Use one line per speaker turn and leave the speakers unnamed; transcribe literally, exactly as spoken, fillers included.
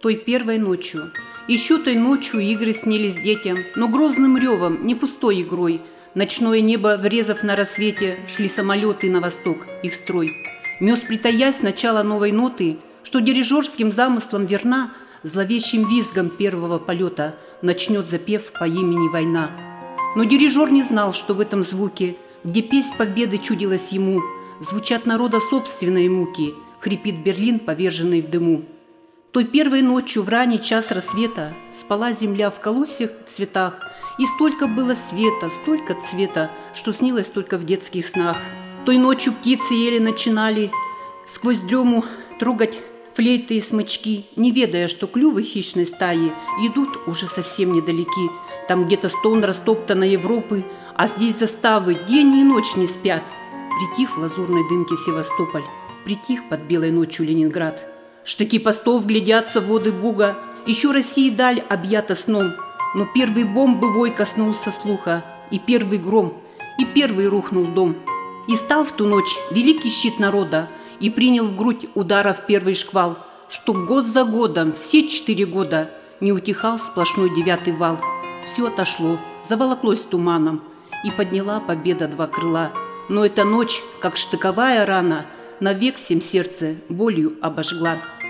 той первой ночью. Еще той ночью игры снились детям, но грозным ревом, не пустой игрой. Ночное небо, врезав на рассвете, шли самолеты на восток, их строй. Мёс, притаясь начала новой ноты, что дирижерским замыслом верна, зловещим визгом первого полета начнет запев по имени война. Но дирижер не знал, что в этом звуке, где песнь победы чудилась ему, звучат народа собственные муки, хрипит Берлин, поверженный в дыму. Той первой ночью в ранний час рассвета спала земля в колосьях и цветах, и столько было света, столько цвета, что снилось только в детских снах. Той ночью птицы еле начинали сквозь дрему трогать флейты и смычки, не ведая, что клювы хищной стаи идут уже совсем недалеки. Там где-то стон растоптанной Европы, а здесь заставы день и ночь не спят. Притих в лазурной дымке Севастополь, притих под белой ночью Ленинград. Штыки постов глядятся в воды Буга, еще России даль объята сном. Но первый бомбы вой коснулся слуха, и первый гром, и первый рухнул дом. И стал в ту ночь великий щит народа, и принял в грудь ударов первый шквал, чтоб год за годом, все четыре года, не утихал сплошной девятый вал. Все отошло, заволоклось туманом, и подняла победа два крыла. Но эта ночь, как штыковая рана, навек всем сердце болью обожгла.